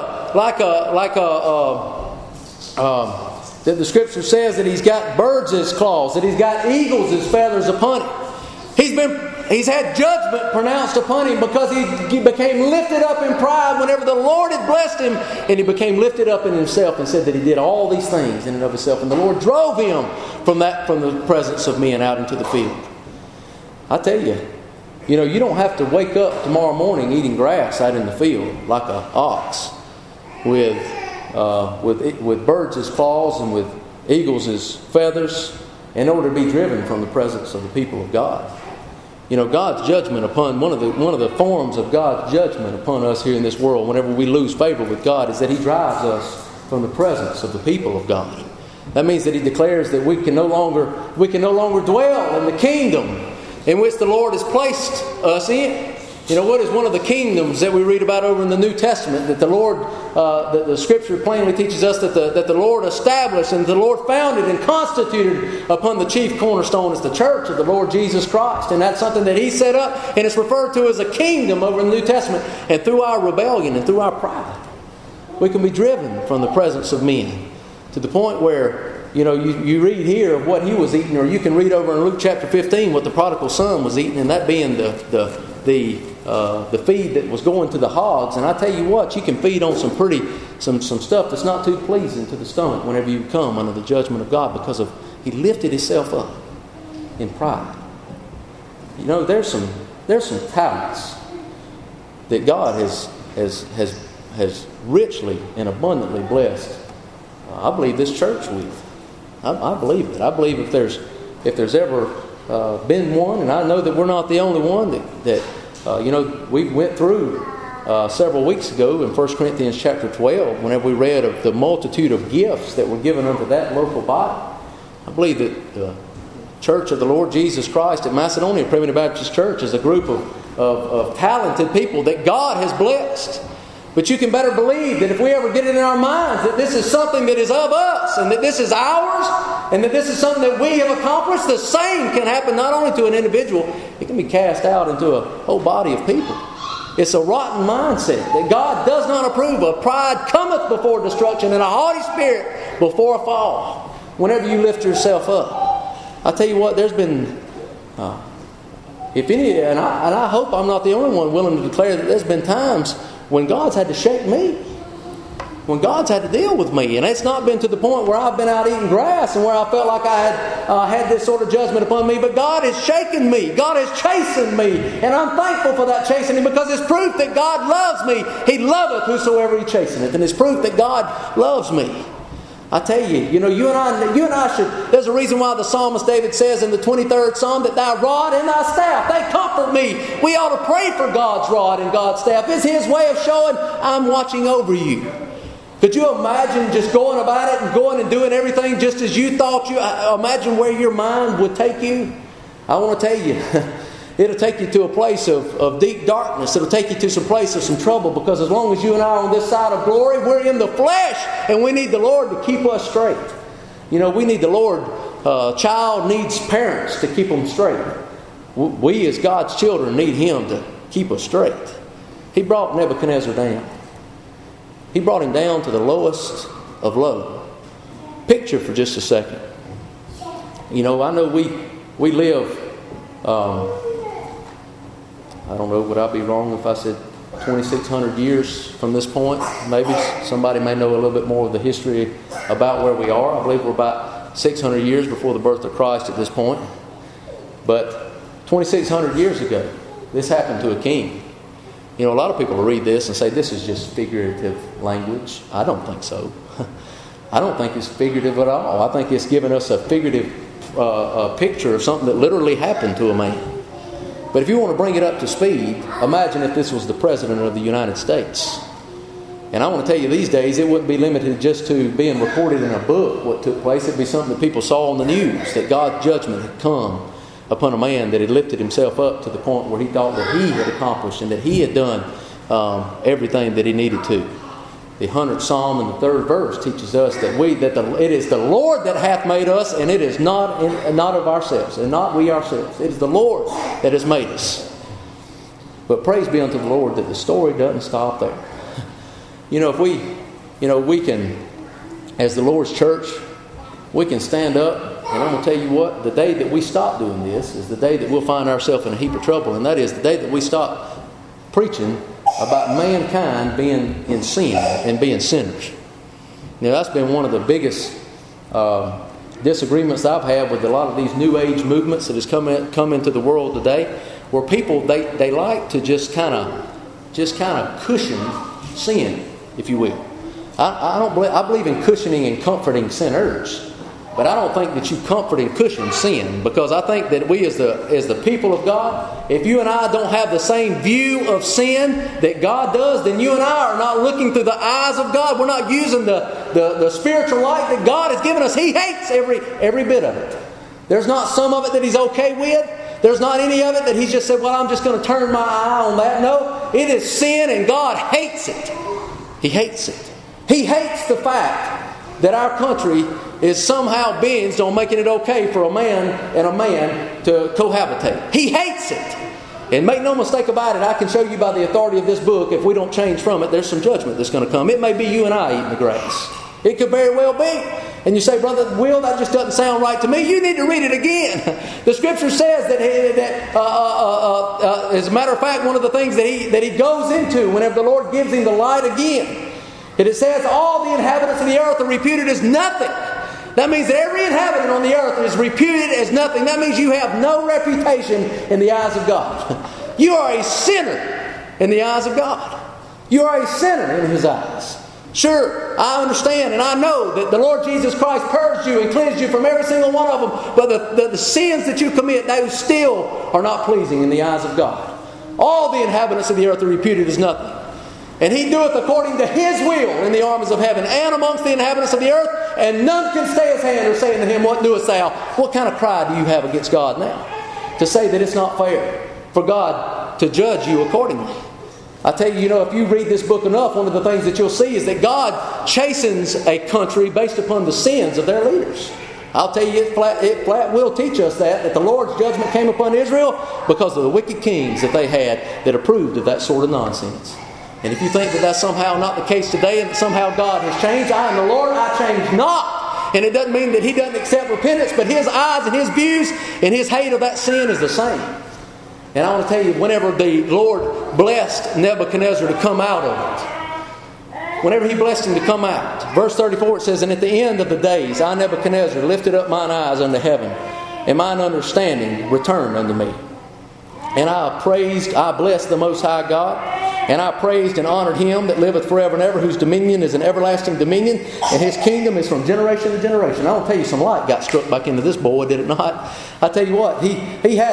that the Scripture says that he's got birds' claws, that he's got eagles' feathers upon him. He's had judgment pronounced upon him because he became lifted up in pride whenever the Lord had blessed him, and he became lifted up in himself and said that he did all these things in and of himself, and the Lord drove him from the presence of men out into the field. I tell you, you know, you don't have to wake up tomorrow morning eating grass out in the field like an ox with birds' claws and with eagles' feathers in order to be driven from the presence of the people of God. You know, God's judgment upon one of the forms of God's judgment upon us here in this world, whenever we lose favor with God, is that He drives us from the presence of the people of God. That means that He declares that we can no longer dwell in the kingdom in which the Lord has placed us in. You know, what is one of the kingdoms that we read about over in the New Testament that the Lord, that the Scripture plainly teaches us that the Lord established and the Lord founded and constituted upon the chief cornerstone is the church of the Lord Jesus Christ. And that's something that He set up, and it's referred to as a kingdom over in the New Testament. And through our rebellion and through our pride, we can be driven from the presence of men to the point where, you know, you read here of what he was eating, or you can read over in Luke chapter 15 what the prodigal son was eating, and that being the feed that was going to the hogs. And I tell you what, you can feed on some stuff that's not too pleasing to the stomach whenever you come under the judgment of God, because of he lifted himself up in pride. You know, there's some talents that God has richly and abundantly blessed. I believe this church with. I believe it. I believe if there's ever been one, and I know that we're not the only one that you know, we went through several weeks ago in 1 Corinthians chapter 12, whenever we read of the multitude of gifts that were given unto that local body. I believe that the Church of the Lord Jesus Christ at Macedonia Primitive Baptist Church is a group of talented people that God has blessed. But you can better believe that if we ever get it in our minds that this is something that is of us, and that this is ours, and that this is something that we have accomplished, the same can happen not only to an individual, it can be cast out into a whole body of people. It's a rotten mindset that God does not approve of. Pride cometh before destruction, and a haughty spirit before a fall. Whenever you lift yourself up, I tell you what, there's been, if any, and I hope I'm not the only one willing to declare that there's been times when God's had to shake me, when God's had to deal with me, and it's not been to the point where I've been out eating grass and where I felt like I had this sort of judgment upon me, but God has shaken me. God has chastened me, and I'm thankful for that chastening because it's proof that God loves me. He loveth whosoever He chasteneth, and it's proof that God loves me. I tell you, you and I should. There's a reason why the psalmist David says in the 23rd Psalm that Thy rod and Thy staff, they comfort me. We ought to pray for God's rod and God's staff. It's His way of showing I'm watching over you. Could you imagine just going about it and going and doing everything just as you thought you... Imagine where your mind would take you. I want to tell you, it'll take you to a place of deep darkness. It'll take you to some place of some trouble, because as long as you and I are on this side of glory, we're in the flesh, and we need the Lord to keep us straight. We need the Lord. A child needs parents to keep them straight. We as God's children need Him to keep us straight. He brought Nebuchadnezzar down. He brought him down to the lowest of low. Picture for just a second. I know we live, I don't know, would I be wrong if I said 2,600 years from this point? Maybe somebody may know a little bit more of the history about where we are. I believe we're about 600 years before the birth of Christ at this point. But 2,600 years ago, this happened to a king. A lot of people will read this and say this is just figurative language. I don't think so. I don't think it's figurative at all. I think it's giving us a figurative picture of something that literally happened to a man. But if you want to bring it up to speed, imagine if this was the President of the United States. And I want to tell you, these days it wouldn't be limited just to being recorded in a book what took place. It'd be something that people saw on the news, that God's judgment had come upon a man that had lifted himself up to the point where he thought that he had accomplished and that he had done everything that he needed to. The 100th Psalm and the 3rd verse teaches us that it is the Lord that hath made us, and it is not of ourselves, and not we ourselves. It is the Lord that has made us. But praise be unto the Lord that the story doesn't stop there. If we can, as the Lord's church, we can stand up. And I'm going to tell you what, the day that we stop doing this is the day that we'll find ourselves in a heap of trouble. And that is the day that we stop preaching about mankind being in sin and being sinners. That's been one of the biggest disagreements I've had with a lot of these New Age movements that has come into the world today, where people, they like to just kind of cushion sin, if you will. I believe in cushioning and comforting sinners. But I don't think that you comfort and cushion sin, because I think that we as the people of God, if you and I don't have the same view of sin that God does, then you and I are not looking through the eyes of God. We're not using the spiritual light that God has given us. He hates every bit of it. There's not some of it that He's okay with. There's not any of it that He's just said, well, I'm just going to turn my eye on that. No, it is sin, and God hates it. He hates it. He hates the fact that our country is somehow binged on making it okay for a man and a man to cohabitate. He hates it. And make no mistake about it, I can show you by the authority of this book, if we don't change from it, there's some judgment that's going to come. It may be you and I eating the grass. It could very well be. And you say, Brother Will, that just doesn't sound right to me. You need to read it again. The Scripture says that as a matter of fact, one of the things that he goes into whenever the Lord gives him the light again, it says all the inhabitants of the earth are reputed as nothing. That means that every inhabitant on the earth is reputed as nothing. That means you have no reputation in the eyes of God. You are a sinner in the eyes of God. You are a sinner in His eyes. Sure, I understand and I know that the Lord Jesus Christ purged you and cleansed you from every single one of them. But the sins that you commit, those still are not pleasing in the eyes of God. All the inhabitants of the earth are reputed as nothing. And He doeth according to His will in the armies of heaven and amongst the inhabitants of the earth, and none can stay His hand or say unto Him, what doest thou? What kind of cry do you have against God now? To say that it's not fair for God to judge you accordingly. I tell you, if you read this book enough, one of the things that you'll see is that God chastens a country based upon the sins of their leaders. I'll tell you, it flat will teach us that the Lord's judgment came upon Israel because of the wicked kings that they had that approved of that sort of nonsense. And if you think that that's somehow not the case today and that somehow God has changed, I am the Lord, I change not. And it doesn't mean that He doesn't accept repentance, but His eyes and His views and His hate of that sin is the same. And I want to tell you, whenever the Lord blessed Nebuchadnezzar to come out of it, whenever He blessed him to come out, verse 34 it says, "And at the end of the days, I Nebuchadnezzar lifted up mine eyes unto heaven, and mine understanding returned unto me. And I blessed the Most High God, and I praised and honored Him that liveth forever and ever, whose dominion is an everlasting dominion, and His kingdom is from generation to generation." I want to tell you, some light got struck back into this boy, did it not? I tell you what, he had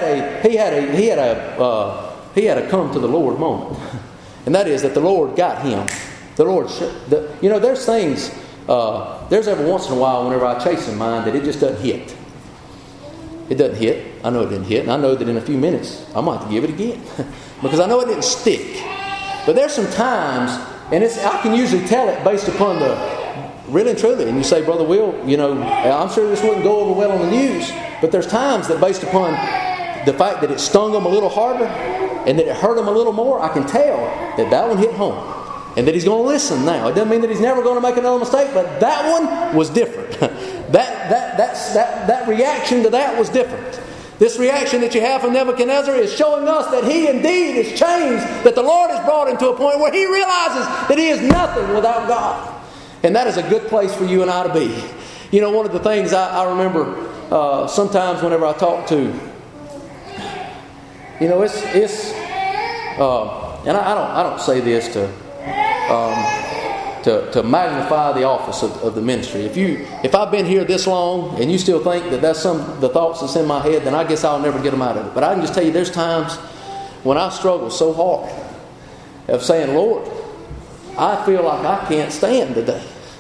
a come to the Lord moment, and that is that the Lord got him. The Lord, there's things. There's every once in a while, whenever I chase in mine, that it just doesn't hit. It doesn't hit. I know it didn't hit, and I know that in a few minutes I might have to give it again because I know it didn't stick. But there's some times, and I can usually tell it based upon the really and truly. And you say, Brother Will, I'm sure this wouldn't go over well on the news, but there's times that based upon the fact that it stung them a little harder and that it hurt them a little more, I can tell that one hit home. And that he's going to listen now. It doesn't mean that he's never going to make another mistake, but that one was different. that reaction to that was different. This reaction that you have from Nebuchadnezzar is showing us that he indeed is changed, that the Lord has brought him to a point where he realizes that he is nothing without God. And that is a good place for you and I to be. One of the things I remember sometimes whenever I talk to, and I don't say this to magnify the office of the ministry. If I've been here this long and you still think that that's the thoughts that's in my head, then I guess I'll never get them out of it. But I can just tell you, there's times when I struggle so hard of saying, Lord, I feel like I can't stand today.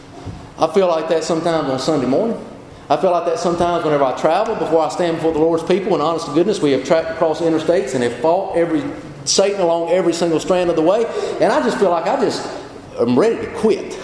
I feel like that sometimes on Sunday morning. I feel like that sometimes whenever I travel, before I stand before the Lord's people. And honest to goodness, we have tracked across interstates and have fought Satan along every single strand of the way. And I just feel like I'm ready to quit.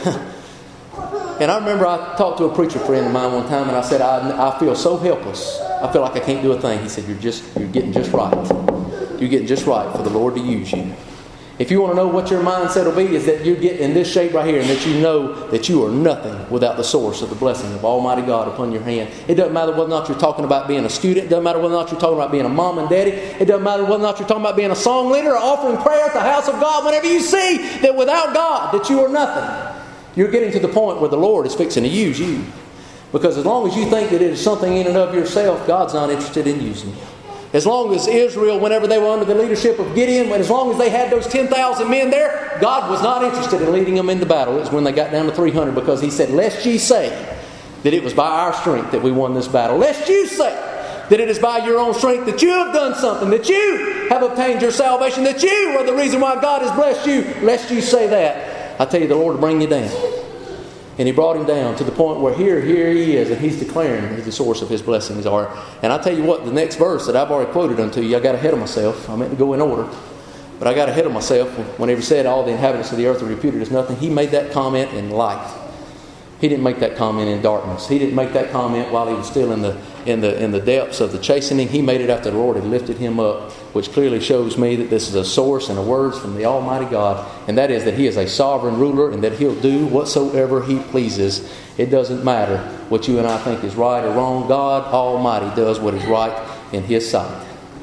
And I remember I talked to a preacher friend of mine one time, and I said, I feel so helpless. I feel like I can't do a thing. He said, you're getting just right. You're getting just right for the Lord to use you. If you want to know what your mindset will be, is that you get in this shape right here, and that you know that you are nothing without the source of the blessing of Almighty God upon your hand. It doesn't matter whether or not you're talking about being a student. It doesn't matter whether or not you're talking about being a mom and daddy. It doesn't matter whether or not you're talking about being a song leader or offering prayer at the house of God. Whenever you see that without God, that you are nothing, you're getting to the point where the Lord is fixing to use you. Because as long as you think that it is something in and of yourself, God's not interested in using you. As long as Israel, whenever they were under the leadership of Gideon, as long as they had those 10,000 men there, God was not interested in leading them into battle. It was when they got down to 300, because He said, lest ye say that it was by our strength that we won this battle. Lest you say that it is by your own strength that you have done something, that you have obtained your salvation, that you are the reason why God has blessed you. Lest you say that. I tell you, the Lord will bring you down. And He brought him down to the point where here he is, and he's declaring who the source of his blessings are. And I tell you what, the next verse that I've already quoted unto you, I got ahead of myself. I meant to go in order, but I got ahead of myself. Whenever He said all the inhabitants of the earth are reputed as nothing, He made that comment in light. He didn't make that comment in darkness. He didn't make that comment while he was still in the depths of the chastening. He made it after the Lord had lifted him up, which clearly shows me that this is a source and a words from the Almighty God, and that is that He is a sovereign ruler and that He'll do whatsoever He pleases. It doesn't matter what you and I think is right or wrong. God Almighty does what is right in His sight.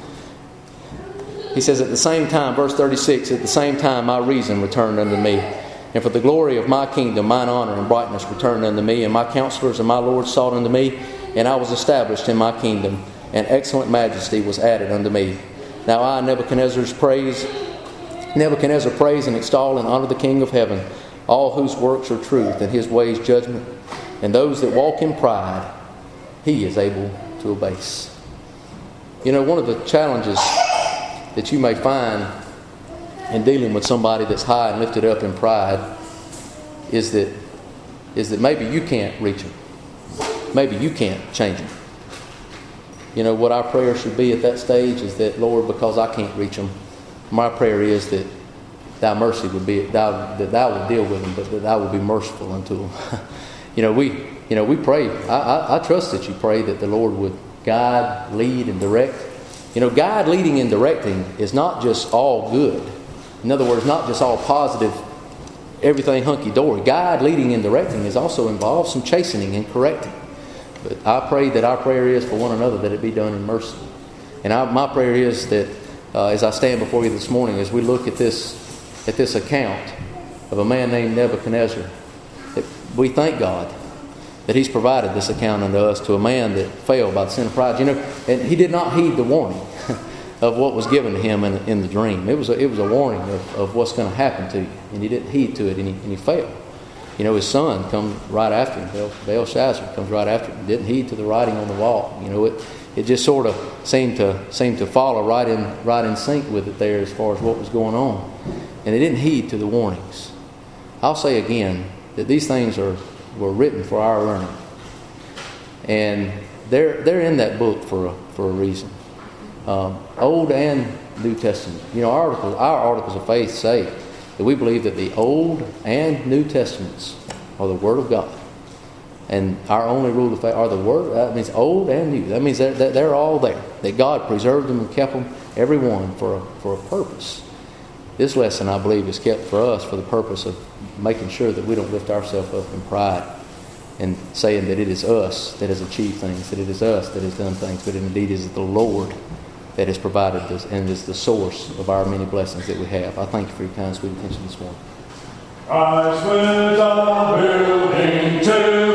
He says at the same time, verse 36, at the same time my reason returned unto me. And for the glory of my kingdom, mine honor and brightness returned unto me. And my counselors and my lords sought unto me. And I was established in my kingdom. And excellent majesty was added unto me. Now I, Nebuchadnezzar, praise and extol and honor the King of heaven, all whose works are truth and His ways judgment. And those that walk in pride, He is able to abase. One of the challenges that you may find in dealing with somebody that's high and lifted up in pride is that maybe you can't reach them. Maybe you can't change them. What our prayer should be at that stage is that, Lord, because I can't reach them, my prayer is that Thy mercy would be, that Thou would deal with them, but that Thou would be merciful unto them. we pray. I trust that you pray that the Lord would guide, lead, and direct. Guide, leading, and directing is not just all good. In other words, not just all positive, everything hunky-dory. Guide, leading, and directing is also involved some chastening and correcting. But I pray that our prayer is for one another that it be done in mercy. And my prayer is that as I stand before you this morning, as we look at this account of a man named Nebuchadnezzar, that we thank God that He's provided this account unto us to a man that fell by the sin of pride. And he did not heed the warning of what was given to him in the dream. It was a warning of what's going to happen to you, and he didn't heed to it, and he failed. His son comes right after him. Belshazzar comes right after him. Didn't heed to the writing on the wall. It just sort of seemed to follow right in sync with it there as far as what was going on, and they didn't heed to the warnings. I'll say again that these things were written for our learning, and they're in that book for a reason. Old and New Testament. Our articles of faith say that we believe that the Old and New Testaments are the Word of God, and our only rule of faith are the Word. That means Old and New. That means they're all there. That God preserved them and kept them, every one, for a purpose. This lesson, I believe, is kept for us for the purpose of making sure that we don't lift ourselves up in pride and saying that it is us that has achieved things, that it is us that has done things, but indeed it is the Lord that has provided this and is the source of our many blessings that we have. I thank you for your kind, sweet attention this morning. Christ went a building to